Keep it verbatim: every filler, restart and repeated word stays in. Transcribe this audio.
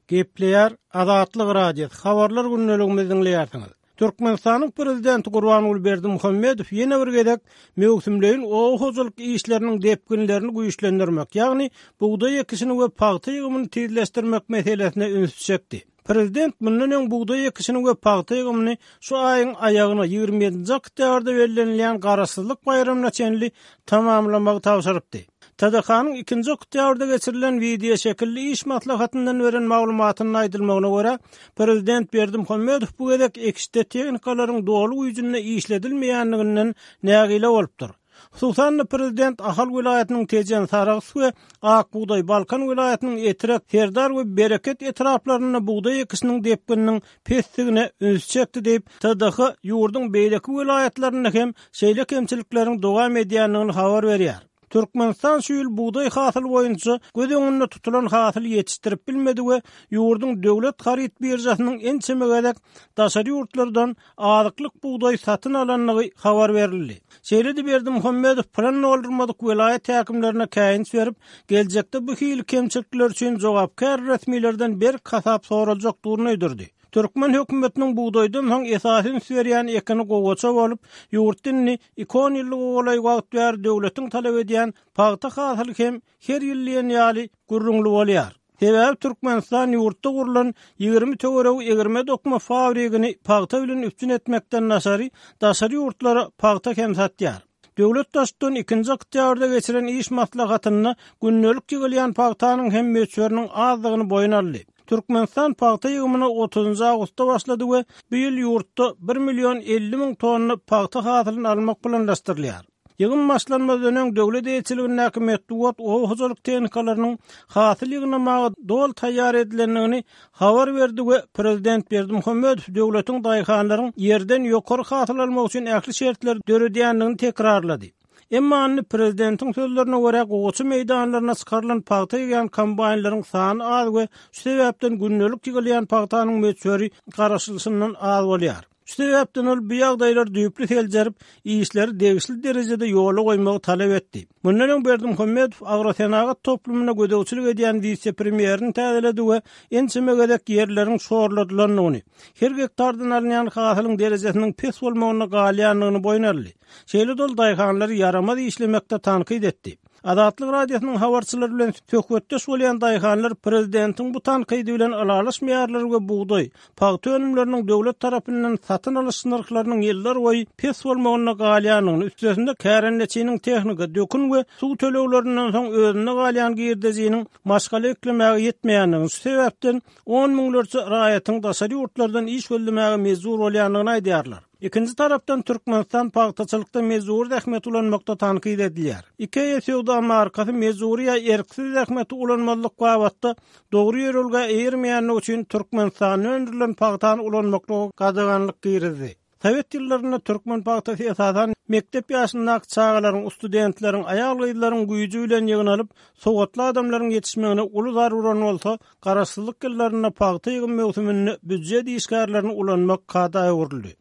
Gepleýär Azatlyk radiosu habarlar günnäligini dinleýärsiňiz. Türkmenistanyň prezidenti Gurbanuly Berdimuhammedow ýene bir gezek mewsümleýin oňhojalyk işleriniň depginlerini güýçlendirmek, ýagny buğday ekişini we paýta ýygymyny tezleşdirmek meselesine üns çekdi. Prezident bundan öň buğday ekişini we paýta ýygymyny şu aýyň aýagyna ýygrimi ýedinji oktýabrda belgilenýän garaşsyzlyk bayramyna çenli tamamlamagy tapşyrypdy. T D H-nyň ikinji oktýabrda geçirilen video şekilli iş maslahatyndan beren maglumatyny aýdylmagyna görä, Prezident Berdimuhammedow bu gezek ekişde tehnikalaryň dolu güýjüne işledilmeýänliginden nägile bolupdyr. Hususan Prezident Ahal vilayatynyň Tejen Saragys we Ak Buğday Balkan vilayatynyň Etrek, Serdar we Bereket etraplaryna buğday ekişiniň depgininiň pestigine üns çekdi diýip T D H ýurdun beýleki vilayatlaryna hem şeýle kemçilikleriň dowam edýänligini habar berýär. Türkmenistan şu ýyl buğday hasyly boýunça göz öňünde tutulan hasyl ýetişdirip bilmedi we ýurdun döwlet haryt birjasynyň en çemegedek daşary ýurtlardan azyklyk buğday satyn alanlygy habar berildi. Şeýle-de Berdimuhammedow plan oldurmadyk vilayat häkimlerine käýinç berip, geljekde bu hili kemçilikler üçin jogapkar resmilerden bir kasap soraljakdygyny öýdirdi. Türkmen hökümetiniň buğdaýdan soň esasyn süýärýän ekini gowaça bolup, ýurtdyny ikon ýyllyk golay wagt ber döwletiň talap edýän paýta hasyly hem her ýyllyň ýaly gurrunly bolýar. Sebäbi Türkmenistan ýurtda gurulan ýygrimi töwerew egirme dokma fabrigini paýta bilen üstün etmekden nasary daşary ýurtlara paýta hem satýar. Döwlet daşdan ikinji oktýabrda geçiren iş maslahatyny günnälik ýygylýan paýtanyň hem meçweriniň azlygyny boyun aldy. Türkmenistan paýta ýygymyny otuzunçy awgustda başlady we bu ýyl ýurtda bir million elli miň tonna paýta hasylyny almak planlaşdyrylýar. Ýygym başlanmadan öň döwlet eýçiliginiň häkimetli wagt oňhojalyk tehnikalarynyň hasyl ýygnamagy dol taýýar edilendigini habar berdi we Prezident Berdimuhammedow döwletiň daýhanlaryň ýerden ýokary hasyl almak üçin ähli şertler döredýändigini tekrarlady. Emma anny prezidentiň sözlerine görä goçy meýdanlaryna çykarylan paýta ýygan kombaýnlaryň sany az we şu sebäpden günnälik ýygylýan paýtanyň meçweri garaşylşyndan az bolýar. Şu sebäpden ol bu ýagdaýlar düýpli seljerip, işleri degişli derejede ýola goýmagy talap etdi. Bundan öň Berdimuhammedow agrosenagat toplumyna gödäwçilik edýän vice-premierini täzeledi we ençemegedek ýerleriň şorladylanlygyny, her hektardan alynýan hasylyň derejesiniň pes bolmagyna galýanlygyny boyun aldy. Şeýle dol daýhanlary yaramaz işlemekde tankyd etdi. Azatlyk radiosynyň habarçylary bilen töhbetdeş bolýan daýhanlar prezidentiň bu tankydy bilen alaşmaýarlar we buğday, paýta önümleriniň döwlet tarapyndan satyn alyş narhlarynyň ýyllar boýy pes bolmagyna galýanlygyny, üstesinde kärenleçiniň tehnika, dökün we suw төлewlerinden soň özüne galýan girdejiniň maşgala eklemäge ýetmeýänligini, şu sebäpden on miňlerçe raýatyň daşary ýurtlardan iş wellemäge mezur bolýanlygyny aýdýarlar. İkinci taraftan Türkmenistan paýtaçylykda mezuri rähmet ulanmakda tankyd edilýär. İki ýeşewda markasy mezuri ýa erksiz rähmet ulanmalyk wagtda dogry ýerelge eýirmeýänligi üçin Türkmenistanyň öndürilen paýtany ulanmakda gadaganlyk girdi. Sovet ýyllaryna Türkmen paýtasy esasan mektep ýaşyndaky çağalaryň, studentleriň, aýalgylaryň güýji bilen ýygnalyp, sowatly adamlaryň ýetişmegine uly zaruran bolsa, garaşsyzlyk ýyllaryna paýta ýygym mewsümini büdjet işgärlerini ulanmak kadaýa görüldi.